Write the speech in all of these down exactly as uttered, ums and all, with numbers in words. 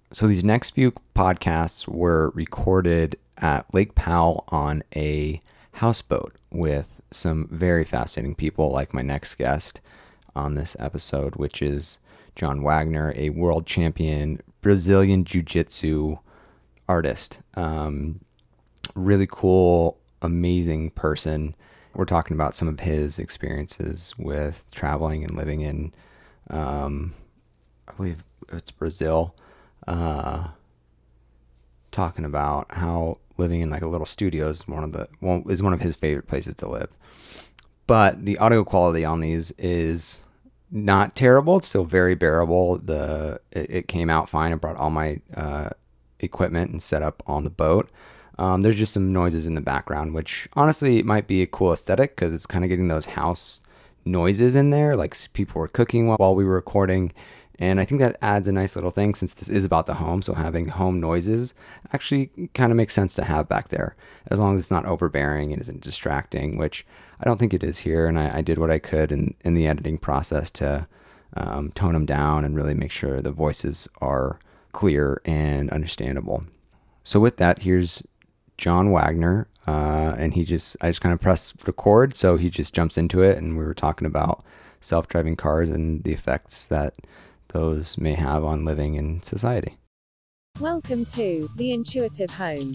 So these next few podcasts were recorded at Lake Powell on a houseboat with some very fascinating people, like my next guest on this episode, which is John Wagner, a world champion Brazilian Jiu-Jitsu artist. Um, really cool, amazing person. We're talking about some of his experiences with traveling and living in, um, I believe it's Brazil. Uh, talking about how living in like a little studio is one of the one is one of his favorite places to live. But the audio quality on these is not terrible. It's still very bearable. The it, it came out fine. I brought all my uh, equipment and set up on the boat. Um, there's just some noises in the background, which honestly might be a cool aesthetic because it's kind of getting those house noises in there, like people were cooking while, while we were recording. And I think that adds a nice little thing since this is about the home. So having home noises actually kind of makes sense to have back there, as long as it's not overbearing and isn't distracting, which I don't think it is here. And I, I did what I could in, in the editing process to um, tone them down and really make sure the voices are clear and understandable. So with that, here's John Wagner. Uh, and he just, I just kind of press record. So he just jumps into it. And we were talking about self-driving cars and the effects that those may have on living in society. Welcome to The Intuitive Home.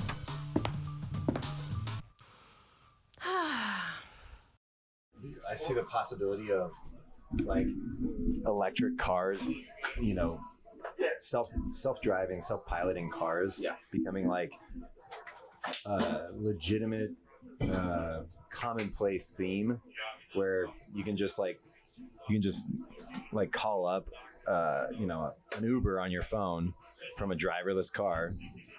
I see the possibility of like electric cars, you know, self self-driving, self-piloting cars Yeah. becoming like a legitimate uh, commonplace theme where you can just like you can just like call up uh, you know, an Uber on your phone from a driverless car.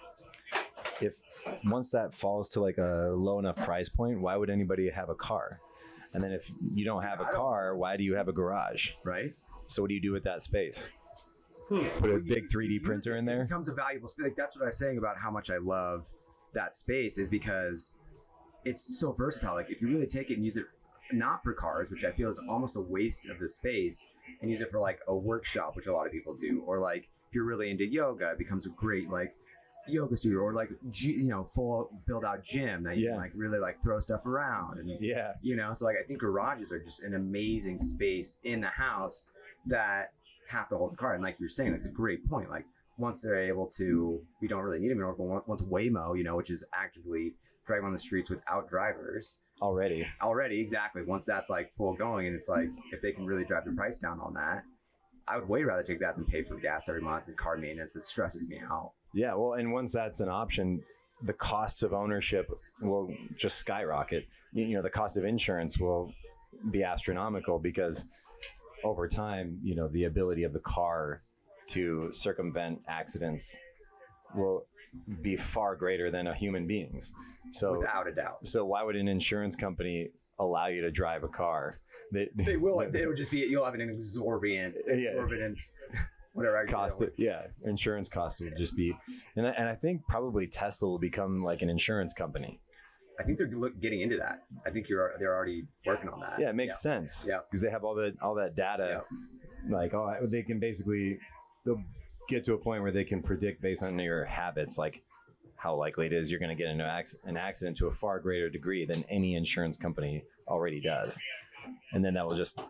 If once that falls to like a low enough price point, why would anybody have a car? And then if you don't have a car, why do you have a garage? Right. So what do you do with that space? Hmm. Put a big three D printer in there? It becomes a valuable space. Like that's what I was saying about how much I love that space is because it's so versatile. Like if you really take it and use it not for cars, which I feel is almost a waste of the space, and use it for like a workshop, which a lot of people do, or like if you're really into yoga, it becomes a great like yoga studio, or like you know full build out gym that you Yeah. can like really like throw stuff around, and Yeah. you know. So like I think garages are just an amazing space in the house that have to hold the car. And like you're saying, that's a great point. Like once they're able to, we don't really need them anymore. But once Waymo, you know, which is actively driving on the streets without drivers. Already. Already, exactly. Once that's like full going, and it's like if they can really drive the price down on that, I would way rather take that than pay for gas every month and car maintenance that stresses me out. Yeah. Well, and once that's an option, the costs of ownership will just skyrocket. You, you know, the cost of insurance will be astronomical because over time, you know, the ability of the car to circumvent accidents will be far greater than a human being's. So Without a doubt. So why would an insurance company allow you to drive a car? They, They will. It will just be, you'll have an exorbitant, Yeah. exorbitant, whatever I cost say. it, yeah, insurance costs would just be, and I, and I think probably Tesla will become like an insurance company. I think they're look, getting into that. I think you're they're already working on that. Yeah, it makes sense. Yeah. because they have all the all that data. Like, oh, they can basically they'll get to a point where they can predict based on your habits, like how likely it is you're going to get into acc- an accident to a far greater degree than any insurance company already does, and then that will just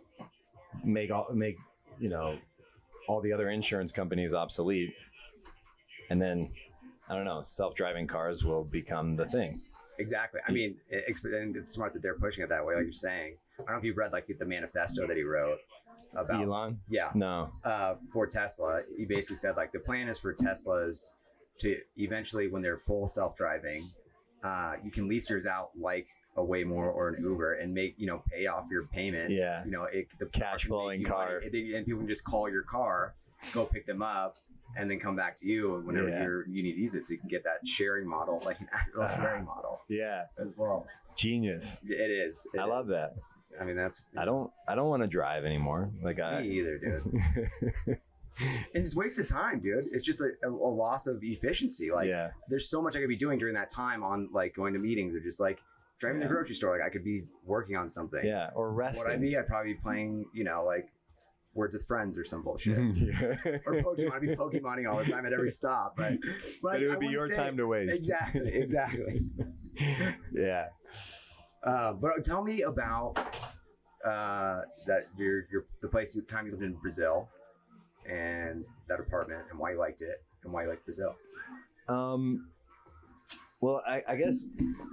make all make you know all the other insurance companies obsolete, and then I don't know, self-driving cars will become the thing. Exactly. I mean, it's, and it's smart that they're pushing it that way, like you're saying. I don't know if you've read like the manifesto that he wrote about Elon? Yeah. No. Uh, for Tesla, he basically said like the plan is for Teslas to eventually, when they're full self-driving, uh, you can lease yours out like a Waymo or an Uber and make, you know, pay off your payment. Yeah. You know, it, the Cash flowing car. Money, and, and people can just call your car, go pick them up, and then come back to you whenever Yeah. you're you need to use it. So you can get that sharing model, like an actual sharing model Yeah. as well. Genius. It is. It I love is. that. I mean, that's. I don't I don't want to drive anymore. Like I Me either, dude. And it's wasted time, dude. It's just a, a, a loss of efficiency. Like, yeah. there's so much I could be doing during that time on like going to meetings or just like driving Yeah. to the grocery store. Like I could be working on something. Yeah. Or resting. What I'd be, I'd probably be playing, you know, like Words with Friends or some bullshit. Yeah. Or Pokemon. I'd be Pokemoning all the time at every stop. But, but, But it would I be wouldn't your say- time to waste. Exactly. Exactly. Yeah. Uh, but tell me about uh, that your your the place you time you lived in Brazil, and that apartment, and why you liked it, and why you liked Brazil. Um, well, I, I guess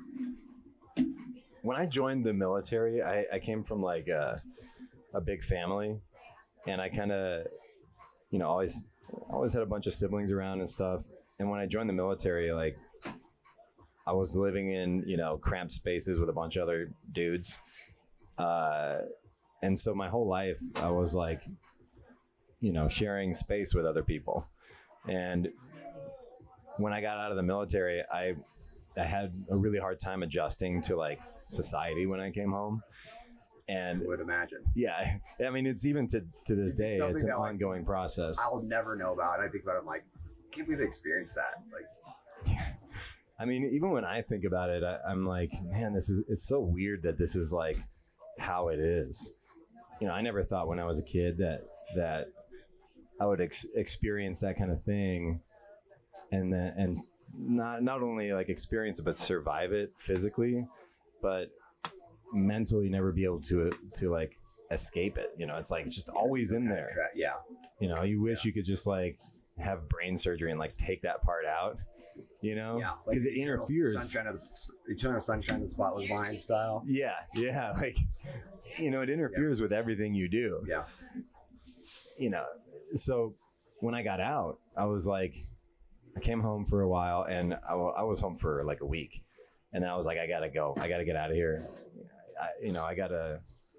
when I joined the military, I, I came from like a, a big family, and I kind of, you know, always always had a bunch of siblings around and stuff. And when I joined the military, like I was living in, you know, cramped spaces with a bunch of other dudes. Uh, and so my whole life I was like, you know, sharing space with other people. And when I got out of the military, I, I had a really hard time adjusting to like society when I came home. And I would imagine. yeah, I mean, it's even to, to this day, Something it's an that, like, ongoing process. I'll never know about it. I think about it, I'm like, I can't believe they experienced that. Like, I mean, even when I think about it, I, I'm like, man, this is, it's so weird that this is like how it is. You know, I never thought when I was a kid that, that I would ex- experience that kind of thing. And then, and not, not only like experience it, but survive it physically, but mentally never be able to, to like escape it. You know, it's like, it's just always in there. tra- yeah. You know, you wish you could just like have brain surgery and like take that part out, you know, Yeah. because it Eternal interferes. Sunshine of the, Eternal Sunshine of the Spotless Mind style. Yeah, yeah, like, you know, it interferes with everything you do. Yeah. You know, so when I got out, I was like, I came home for a while, and I, wa- I was home for like a week, and then I was like, I gotta go, I gotta get out of here. I, you know, I gotta.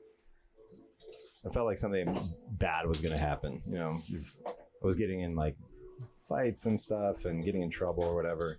I felt like something bad was gonna happen. You know, 'cause I was getting in like fights and stuff, and getting in trouble or whatever.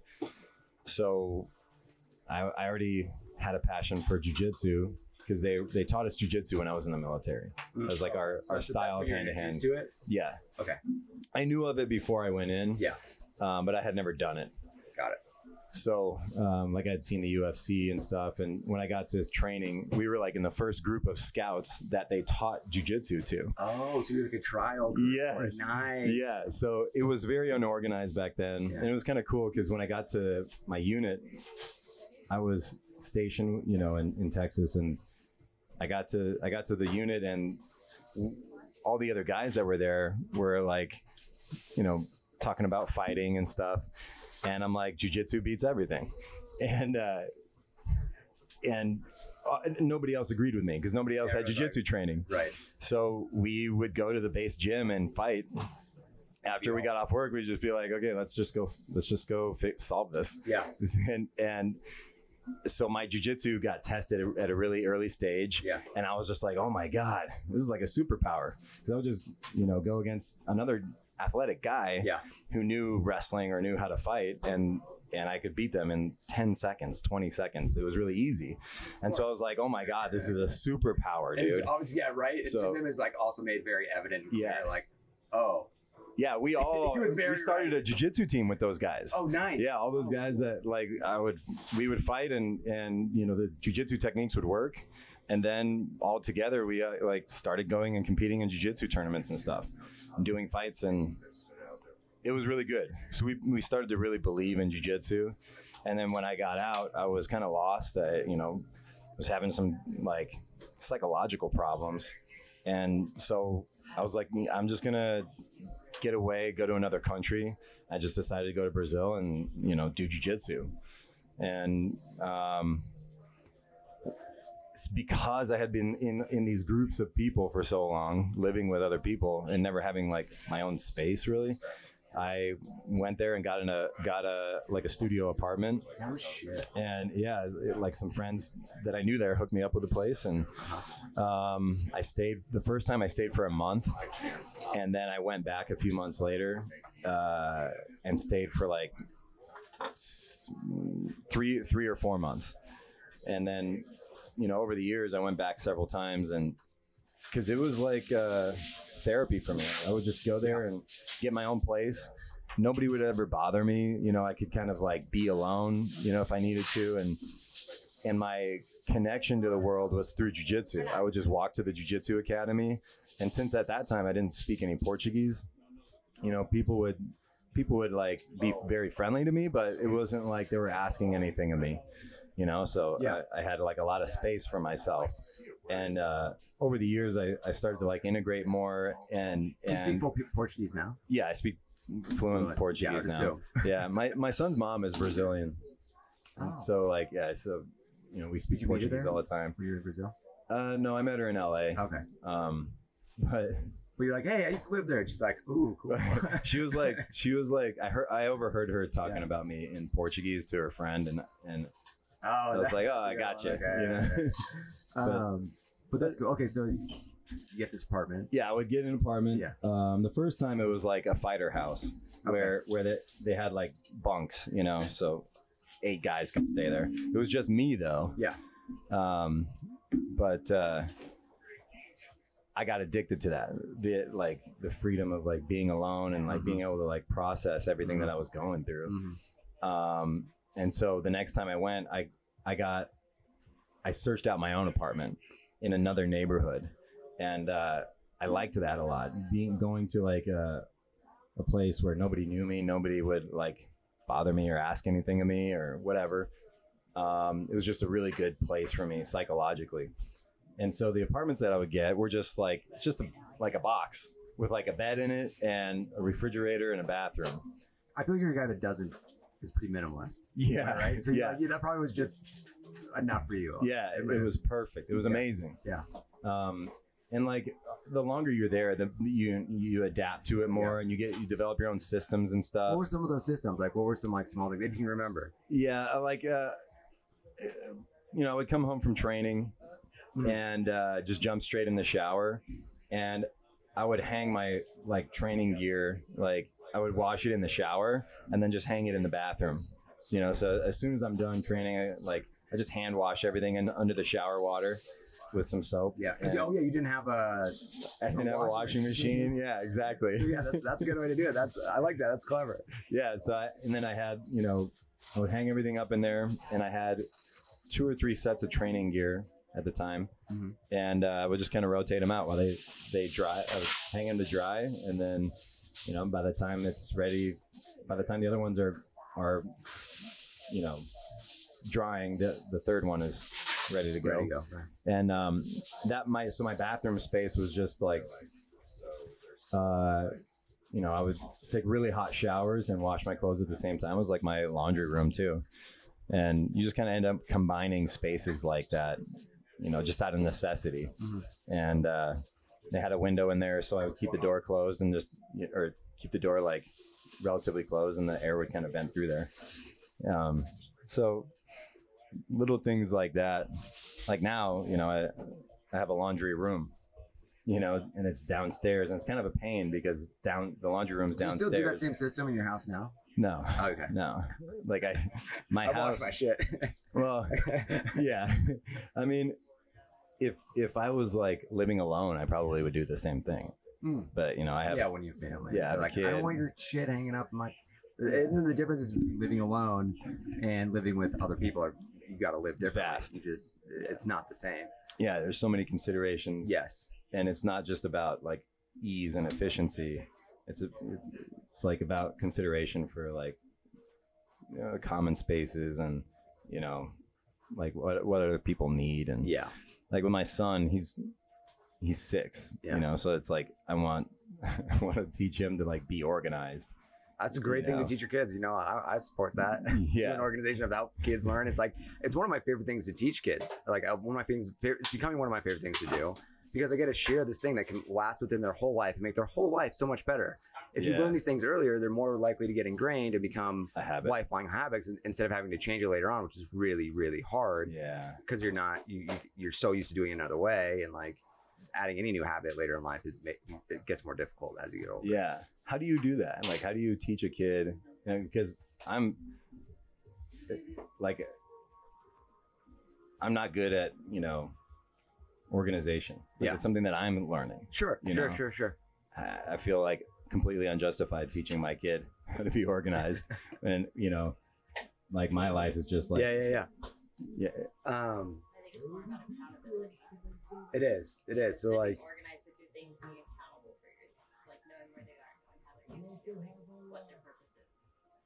So I, I already had a passion for jujitsu because they they taught us jujitsu when I was in the military. It was like our, So our that's- style that's of where hand you're to hand. introduced to it? Yeah. Okay. I knew of it before I went in. Yeah. Um, but I had never done it. Got it. So, um, like I'd seen the U F C and stuff. And when I got to training, we were like in the first group of scouts that they taught jujitsu to. Oh, so you're like a trial group. Yes. Nice. Yeah. So it was very unorganized back then. Yeah. And it was kind of cool because when I got to my unit, I was stationed, you know, in, in Texas, and I got to, I got to the unit, and all the other guys that were there were like, you know, talking about fighting and stuff. And I'm like, jiu-jitsu beats everything. And, uh, and uh, nobody else agreed with me because nobody else Yeah, had right, jiu-jitsu training. Right. So we would go to the base gym and fight. After we got off work, we'd just be like, okay, let's just go, let's just go fi- solve this. Yeah. And, and so my jiu-jitsu got tested at a really early stage. Yeah. And I was just like, oh my God, this is like a superpower. Because I would just, you know, go against another athletic guy Yeah. who knew wrestling or knew how to fight, and and I could beat them in ten seconds, twenty seconds. It was really easy. And so I was like, oh my God, this is a superpower, And dude. it's obviously, yeah, right. And So- to them is like also made very evident. And clear, Yeah. Like, oh, Yeah, we all He was very we started right. a jiu-jitsu team with those guys. oh, nice. Yeah, all those Oh, guys that like I would we would fight, and and you know the jiu-jitsu techniques would work, and then all together we uh, like started going and competing in jiu-jitsu tournaments and stuff, and doing fights, and it was really good. So we we started to really believe in jiu-jitsu, and then when I got out, I was kind of lost. I you know was having some like psychological problems, and so I was like, I'm just gonna get away, go to another country. I just decided to go to Brazil and, you know, do jiu-jitsu. And um, it's because I had been in, in these groups of people for so long, living with other people and never having like my own space really. I went there and got in a, got a, like a studio apartment. No shit. And yeah, it- like some friends that I knew there hooked me up with a place, and um, I stayed. The first time I stayed for a month, and then I went back a few months later uh, and stayed for like s- three, three or four months, and then you know over the years I went back several times, and because it was like uh, therapy for me. I would just go there and get my own place. Nobody would ever bother me. You know, I could kind of like be alone, you know, if I needed to. And and my connection to the world was through jiu-jitsu. I would just walk to the jiu-jitsu academy. And since at that time I didn't speak any Portuguese, you know, people would people would like be very friendly to me, but it wasn't like they were asking anything of me, you know? So Yeah. I, I had like a lot of space for myself. And uh, over the years, I, I started to like integrate more. And, Do you speak and full P- Portuguese now? yeah, I speak fluent Fluent. Portuguese Yeah, now. so- Yeah, my, my son's mom is Brazilian. Oh. So like, yeah, so, you know, we speak Did you meet her Portuguese there? all the time. Were you in Brazil? Uh, no, I met her in L A. Okay. Um, but But you're like, hey, I used to live there. And she's like, ooh, cool. she was like, she was like, I heard, I overheard her talking Yeah. about me in Portuguese to her friend, and and Oh, I was like, oh, that's I a got good you. one. You know? Okay, But- um, but that's cool. Okay, so you get this apartment. Yeah, I would get an apartment. Yeah. Um, the first time it was like a fighter house where where they, they had like bunks, you know, so eight guys could stay there. It was just me though. Yeah. Um, but uh, I got addicted to that. The like the freedom of like being alone and like Mhm. being able to like process everything that I was going through. Mhm. Um, and so the next time I went, I I got I searched out my own apartment in another neighborhood, and uh, I liked that a lot. Being going to like a a place where nobody knew me, nobody would like bother me or ask anything of me or whatever. Um, it was just a really good place for me psychologically. And so the apartments that I would get were just like it's just a, like a box with like a bed in it and a refrigerator and a bathroom. I feel like you're a guy that doesn't is pretty minimalist. Yeah, Right. So yeah. yeah, yeah, that probably was just enough for you. Yeah, it, it was perfect. It was Yeah. amazing. Yeah. Um, and like the longer you're there, the you you adapt to it more, and you get you develop your own systems and stuff. What were some of those systems? Like, what were some like small things if you can remember? Yeah, I like uh, you know, I would come home from training Mhm. and uh, just jump straight in the shower, and I would hang my like training gear, like I would wash it in the shower and then just hang it in the bathroom. You know, so as soon as I'm done training, I, like I just hand wash everything in, under the shower water with some soap. Yeah. Because And oh yeah, you didn't have a. I didn't have a washing machine. Yeah, exactly. So yeah, that's that's a good way to do it. That's I like that. That's clever. Yeah. So I, and then I had, you know, I would hang everything up in there, and I had two or three sets of training gear at the time, Mhm. and uh, I would just kind of rotate them out while they they dry. I would hang them to dry, and then, you know, by the time it's ready, by the time the other ones are are, you know, drying, the the third one is ready to go. Ready to go. Right. And um, that my so my bathroom space was just like, uh, you know, I would take really hot showers and wash my clothes at the same time. It was like my laundry room too, and you just kind of end up combining spaces like that, you know, just out of necessity. Mhm. And uh, they had a window in there, so I would keep the door closed and just or keep the door like relatively closed, and the air would kind of vent through there. Um, so little things like that. Like now, you know, I, I have a laundry room, you know, and it's downstairs, and it's kind of a pain because down the laundry room's Do you downstairs. still do that same system in your house now? No, Okay. no. Like I, my I house. wash my shit. Well, yeah. I mean, if if I was like living alone, I probably would do the same thing. Mm. But you know, I have Yeah, when you have family. Yeah, I have They're a like I kid. don't want your shit hanging up in my. Isn't the difference is between living alone and living with other people? You got to live differently. Fast. You just it's not the same. yeah. There's so many considerations. Yes. And it's not just about like ease and efficiency. It's a, it's like about consideration for like, you know, common spaces and, you know, like what what other people need. And Yeah. like with my son, he's he's six, Yeah. you know, so it's like I want I want to teach him to like be organized. That's a great You thing know. to teach your kids. You know, I, I support that. Yeah. An organization of how kids learn. It's like it's one of my favorite things to teach kids. Like uh, one of my things, it's becoming one of my favorite things to do because I get to share this thing that can last within their whole life and make their whole life so much better. If you Yeah. learn these things earlier, they're more likely to get ingrained and become A habit. lifelong habits in- instead of having to change it later on, which is really, really hard Yeah. because you're not you, you you're so used to doing it another way, and like adding any new habit later in life is ma- it gets more difficult as you get older. Yeah. How do you do that? Like, how do you teach a kid? Because I'm like, I'm not good at, you know, organization. Like, Yeah. It's something that I'm learning. Sure, You sure, know. sure, sure. I I feel like completely unjustified teaching my kid how to be organized. And, you know, like my life is just like, yeah, yeah, yeah. Yeah. Um, it is. It is. So like, organized with your things, being accountable for your things, like knowing where they are, knowing how they're doing, what their purpose is.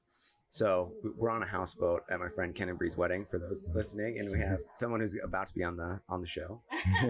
so we're on a houseboat at my friend Ken and Bree's wedding for those listening, and we have someone who's about to be on the on the show,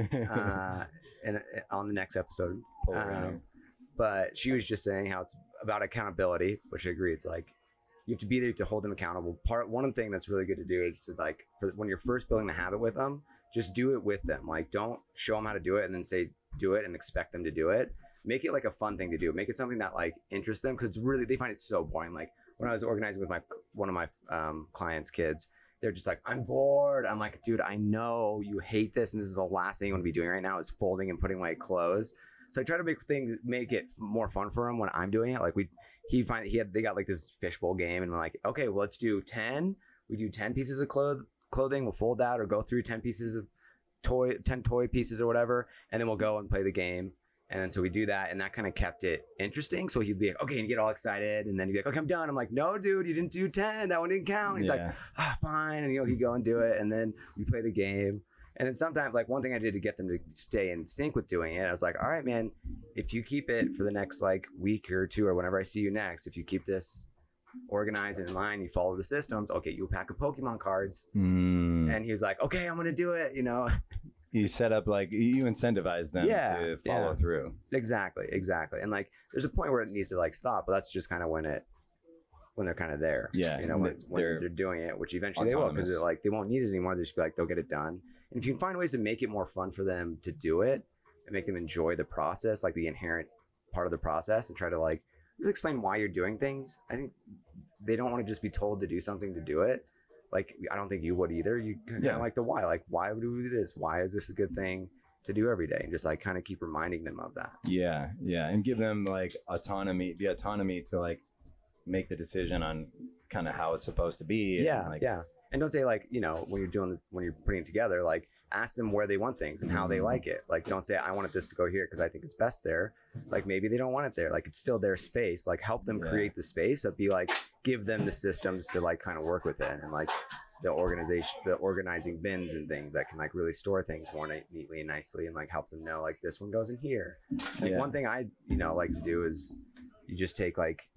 uh, and uh, on the next episode. Pull around. Um, but she was just saying how it's about accountability, which I agree. It's like you have to be there to hold them accountable. Part one thing that's really good to do is to like for when you're first building the habit with them, just do it with them. Like don't show them how to do it and then say do it and expect them to do it. Make it like a fun thing to do. Make it something that like interests them because it's really they find it so boring. Like when I was organizing with my one of my um, clients' kids, they're just like, I'm bored. I'm like, dude, I know you hate this, and this is the last thing you want to be doing right now is folding and putting away clothes. So I try to make things make it more fun for him when I'm doing it. Like we, he find he had they got like this fishbowl game, and we're like, okay, well let's do ten. We do ten pieces of cloth clothing. We'll fold that or go through ten pieces of toy, ten toy pieces or whatever, and then we'll go and play the game. And then so we do that, and that kind of kept it interesting. So he'd be like, okay, and you get all excited, and then he'd be like, okay, I'm done. I'm like, no, dude, you didn't do ten. That one didn't count. He's Yeah. like, ah, fine. And you know, he'd go and do it, and then we play the game. And then sometimes, like one thing I did to get them to stay in sync with doing it, I was like, all right, man, if you keep it for the next like week or two or whenever I see you next, if you keep this organized and in line, you follow the systems, I'll get you a pack of Pokemon cards. Mm. And he was like, okay, I'm going to do it, you know? You set up like you incentivize them Yeah, to follow yeah. through. Exactly, exactly. And like, there's a point where it needs to like stop, but that's just kind of when it, when they're kind of there. Yeah, You know, when, th- when they're they're doing it, which eventually they will, because autonomous. they're like, they won't need it anymore. They just be like, they'll get it done. And if you can find ways to make it more fun for them to do it and make them enjoy the process, like the inherent part of the process, and try to like really explain why you're doing things. I think they don't want to just be told to do something to do it. Like, I don't think you would either. You kind of Yeah. like the why. Like, why would we do this? Why is this a good thing to do every day? And just like kind of keep reminding them of that. Yeah, yeah, and give them like autonomy, the autonomy to like make the decision on kind of how it's supposed to be. and, Yeah, like, yeah. And don't say like, you know, when you're doing, when you're putting it together, like ask them where they want things and how they like it. Like, don't say, I wanted this to go here because I think it's best there. Like maybe they don't want it there. Like it's still their space. Like help them Yeah. create the space, but be like, give them the systems to like kind of work with it. And like the organization, the organizing bins and things that can like really store things more ne- neatly and nicely, and like help them know like this one goes in here. Like Yeah. one thing I, you know, like to do is you just take like,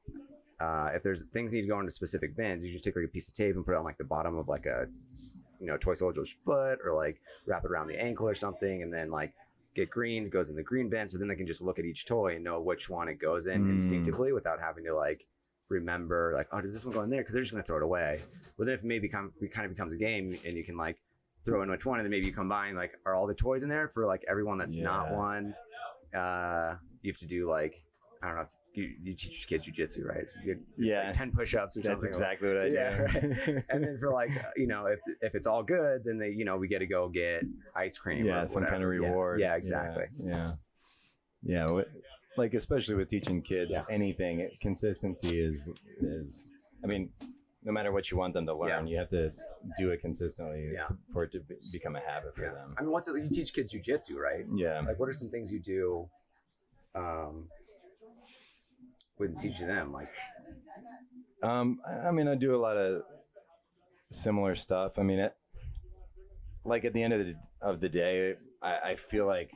uh, if there's things need to go into specific bins, you just take like a piece of tape and put it on like the bottom of like a, you know, toy soldier's foot, or like wrap it around the ankle or something, and then like get green, it goes in the green bin, so then they can just look at each toy and know which one it goes in Mm. instinctively without having to like remember like, oh, does this one go in there? Because they're just gonna throw it away. But then if it maybe become it kind of becomes a game, and you can like throw in which one, and then maybe you combine like, are all the toys in there for like everyone that's not Yeah. one? Uh, you have to do like, I don't know if you, you teach your kids jujitsu, right? So you get, it's Yeah. like ten push-ups or That's something. exactly what I do. Yeah, right. And then for like, uh, you know, if if it's all good, then they, you know, we get to go get ice cream. Yeah, or some kind of whatever. Yeah. reward. Yeah, exactly. Yeah, yeah. yeah wh- like especially with teaching kids Yeah. anything, it- consistency is is. I mean, no matter what you want them to learn, Yeah. you have to do it consistently Yeah. to, for it to be, become a habit for Yeah. them. I mean, what's it, you teach kids jujitsu, right? Yeah. Like, what are some things you do, um, with teaching them? Like, Um, I I mean, I do a lot of similar stuff. I mean, it, like at the end of the of the day, I, I feel like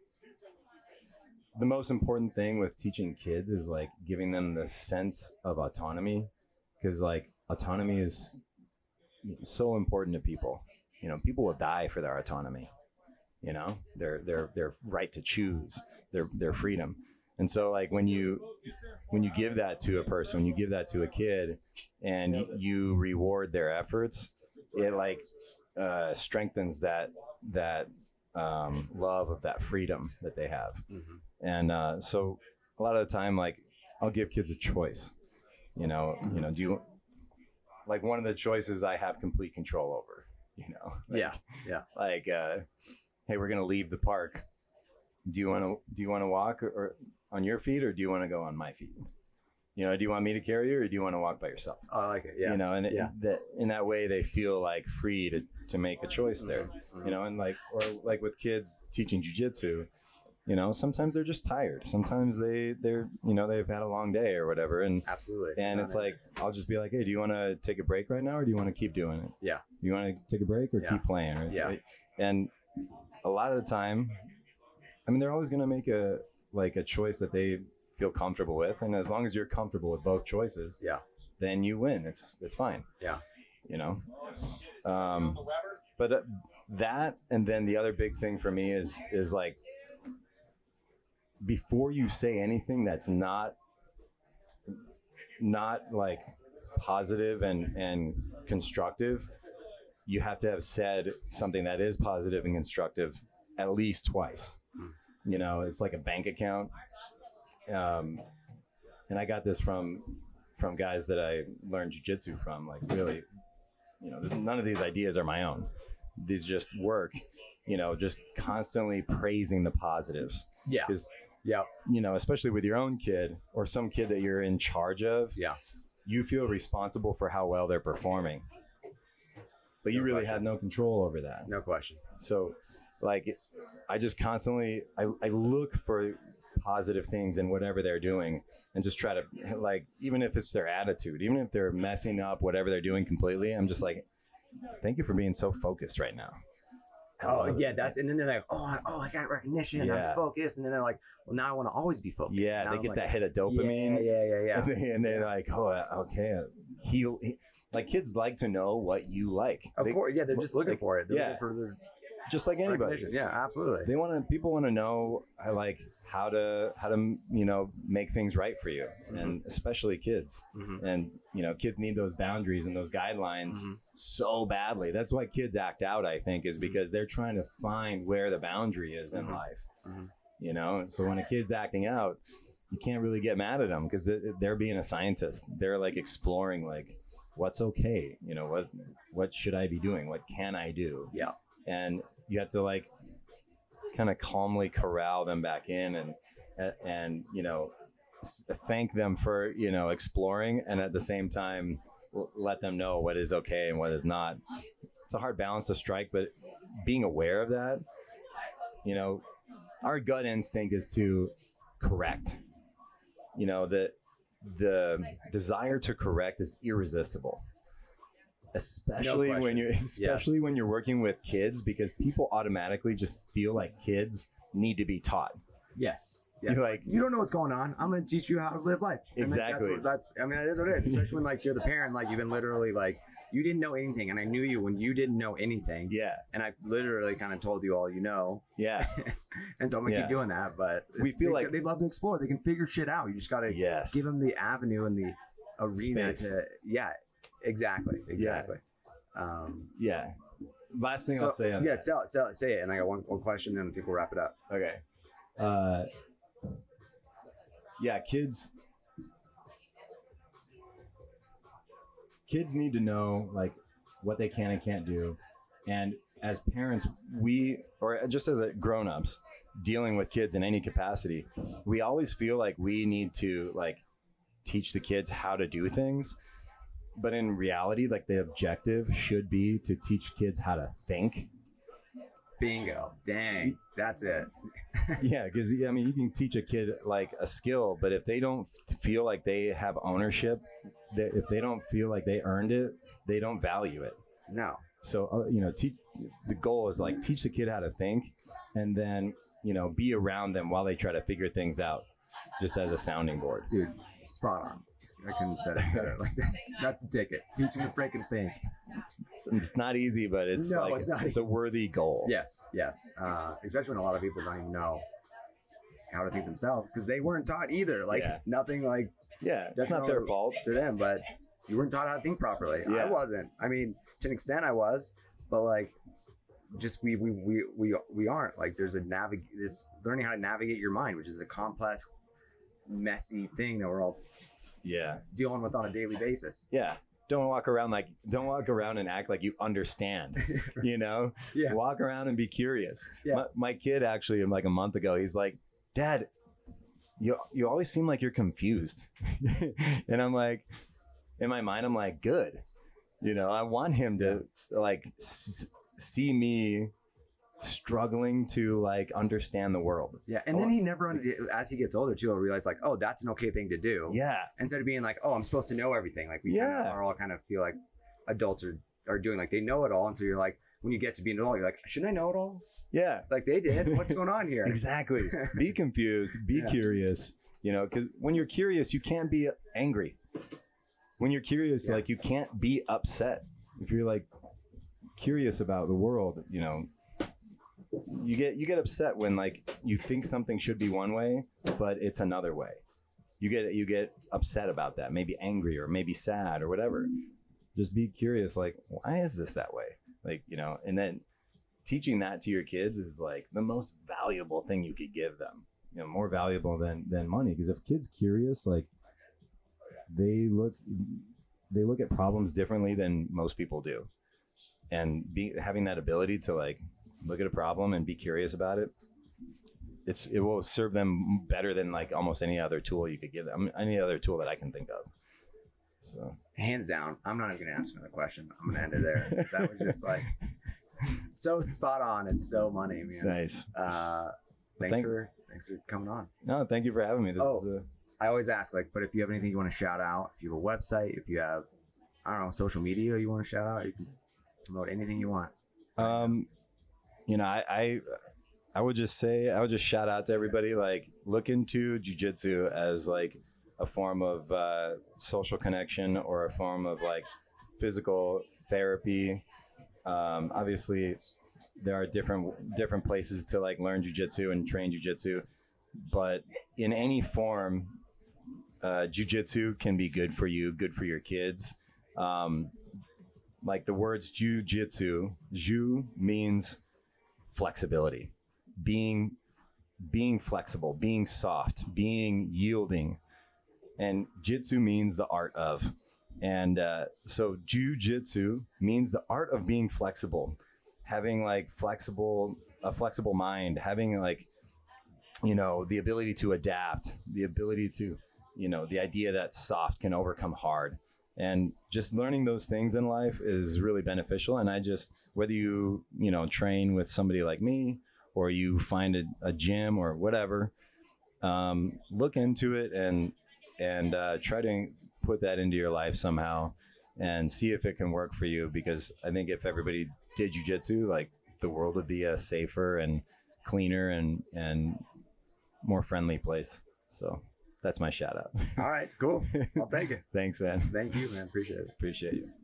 the most important thing with teaching kids is like giving them the sense of autonomy, because like autonomy is so important to people. You know, people will die for their autonomy. You know, their their their right to choose, their their freedom. And so like when you when you give that to a person, when you give that to a kid, and y- you reward their efforts, it like uh, strengthens that that um, love of that freedom that they have. And uh, so a lot of the time, like I'll give kids a choice. You know, you know, do you like one of the choices I have complete control over? You know, like, yeah, yeah. like uh, hey, we're gonna leave the park. Do you want to do you want to walk or, or on your feet, or do you want to go on my feet? You know, do you want me to carry you, or do you want to walk by yourself? Oh, I like it. Yeah. You know, and it- Yeah. that in that way they feel like free to, to make a choice there. Mhm. You know, and like or like with kids teaching jujitsu, You know, sometimes they're just tired. Sometimes they they're you know they've had a long day or whatever, and Absolutely. and No, it's no. like I'll just be like, hey, do you want to take a break right now, or do you want to keep doing it? Yeah. You want to take a break or Yeah. keep playing? Or, Yeah. And a lot of the time, I mean, they're always going to make a like a choice that they feel comfortable with, and as long as you're comfortable with both choices, Yeah. then you win. It's it's fine. Yeah. You know. Um, but uh, that, and then the other big thing for me is is like, before you say anything that's not not like positive and and constructive, you have to have said something that is positive and constructive at least twice. You know, it's like a bank account. Um, and I got this from from guys that I learned jiu-jitsu from. Like, really, you know, none of these ideas are my own. These just work. You know, just constantly praising the positives. Yeah. Because, Yeah. you know, especially with your own kid or some kid that you're in charge of, Yeah. you feel responsible for how well they're performing. But you No really question. have no control over that. No question. So, like, I just constantly, I, I look for positive things in whatever they're doing and just try to, like, even if it's their attitude, even if they're messing up whatever they're doing completely, I'm just like, thank you for being so focused right now. Oh yeah, that's and then they're like, oh, I, oh, I got recognition. Yeah. I'm focused, and then they're like, well, now I want to always be focused. Yeah, Now they I'm get like, that hit of dopamine. Yeah, yeah, yeah, yeah. And, they, and they're like, oh, okay. He, he, like, kids like to know what you like. Of They- course, yeah, they're just looking like, for it. They're yeah. looking for the just like anybody. recognition. Yeah, absolutely. They want to. People want to know, uh, like, how to how to you know make things right for you, and especially kids. Mhm. And you know, kids need those boundaries and those guidelines Mhm. so badly. That's why kids act out, I think, is because they're trying to find where the boundary is in Mhm. life. Mhm. You know, so when a kid's acting out, you can't really get mad at them because they're being a scientist. They're like exploring, like, what's okay. You know, what what should I be doing? What can I do? Yeah. And you have to like kind of calmly corral them back in and and you know s- thank them for you know exploring, and at the same time l- let them know what is okay and what is not. It's a hard balance to strike, but being aware of that, you know, our gut instinct is to correct. You know, the the desire to correct is irresistible, especially question. when you're especially when you're working with kids, because people automatically just feel like kids need to be taught. Yes. Yes. You're like, You don't know what's going on. I'm gonna teach you how to live life. And, like, Exactly. That's, what, that's. I mean, that is what it is. Especially when like you're the parent, like you've been literally like you didn't know anything, and I knew you when you didn't know anything. yeah, And I literally kind of told you all you know, yeah, and so I'm gonna Yeah. keep doing that. But We feel they, like- they love to explore. They can figure shit out. You just gotta yes, give them the avenue and the arena Space. to. Yeah. Exactly. Exactly. Um, yeah. Last thing so, I'll say on yeah, that. sell it, sell it, say it, and I got one, one question, then I think we'll wrap it up. Okay. Uh, yeah, kids. Kids need to know like what they can and can't do, and as parents, we or just as a grown-ups dealing with kids in any capacity, we always feel like we need to like teach the kids how to do things, but in reality, like the objective should be to teach kids how to think. Bingo. Dang. That's it. Yeah, because I mean, you can teach a kid like a skill, but if they don't f- feel like they have ownership, that if they don't feel like they earned it, they don't value it. No. So uh, you know, te- the goal is like teach the kid how to think, and then you know be around them while they try to figure things out, just as a sounding board. Dude, spot on. I couldn't have said it better. Like that. That's the ticket. Teach them to freaking think. It's, it's not easy, but it's No, like it's not it's a worthy goal. Yes, yes. Uh, especially when a lot of people don't even know how to think themselves because they weren't taught either. Like Yeah. nothing like Yeah, it's not their detrimental fault. to them, but you weren't taught how to think properly. I Yeah. wasn't. I mean, to an extent, I was, but like, just we we we we we aren't. Like, there's a navigate. This learning how to navigate your mind, which is a complex, messy thing that we're all Yeah, dealing with on a daily basis. yeah. Don't walk around like don't walk around and act like you understand. You know, Yeah. walk around and be curious. Yeah. My, my kid actually, like a month ago, he's like, "Dad, you you always seem like you're confused," and I'm like, in my mind, I'm like, "Good." You know, I want him to like s- see me struggling to like understand the world. Yeah. And then he never, under, as he gets older too, he'll realize like, oh, that's an okay thing to do. Yeah. Instead of being like, oh, I'm supposed to know everything. Like we Yeah. kind of are all kind of feel like adults are, are doing like they know it all. And so you're like, when you get to be an adult, you're like, shouldn't I know it all? Yeah. Like they did. What's going on here? Exactly. Be confused. Be Yeah. curious. You know, because when you're curious, you can't be angry. When you're curious, Yeah. like you can't be upset. If you're like curious about the world, you know, you get you get upset when like you think something should be one way, but it's another way. You get you get upset about that. Maybe angry or maybe sad or whatever. Just be curious. Like, why is this that way? Like, you know, and then teaching that to your kids is like the most valuable thing you could give them. You know, more valuable than than money. Because if a kid's curious, like they look they look at problems differently than most people do, and be having that ability to like look at a problem and be curious about it, it's it will serve them better than like almost any other tool you could give them, any other tool that I can think of. So Hands down, I'm not even gonna ask another question. I'm gonna end it there. That was just like so spot on and so money, man. nice. Uh, thanks Thank- for thanks for coming on. No, thank you for having me. This Oh. is uh, I always ask like, but if you have anything you want to shout out, if you have a website, if you have I don't know social media you want to shout out, you can promote anything you want. Um, you know, I, I, I would just say, I would just shout out to everybody, like look into jiu-jitsu as like a form of uh, social connection or a form of like physical therapy. Um, obviously there are different, different places to like learn jiu-jitsu and train jiu-jitsu, but in any form, uh, jiu-jitsu can be good for you, good for your kids. Um, like the words jiu-jitsu, ju means flexibility, being being flexible, being soft, being yielding, and jitsu means the art of. And uh, so jiu-jitsu means the art of being flexible, having like flexible a flexible mind, having like you know the ability to adapt, the ability to you know the idea that soft can overcome hard. And just learning those things in life is really beneficial. And I just, whether you, you know, train with somebody like me or you find a, a gym or whatever, um, look into it and, and uh, try to put that into your life somehow and see if it can work for you. Because I think if everybody did jiu-jitsu, like the world would be a safer and cleaner and, and more friendly place. So that's my shout out. All right, cool. I'll take it. Thanks, man. Thank you, man. Appreciate it. Appreciate you.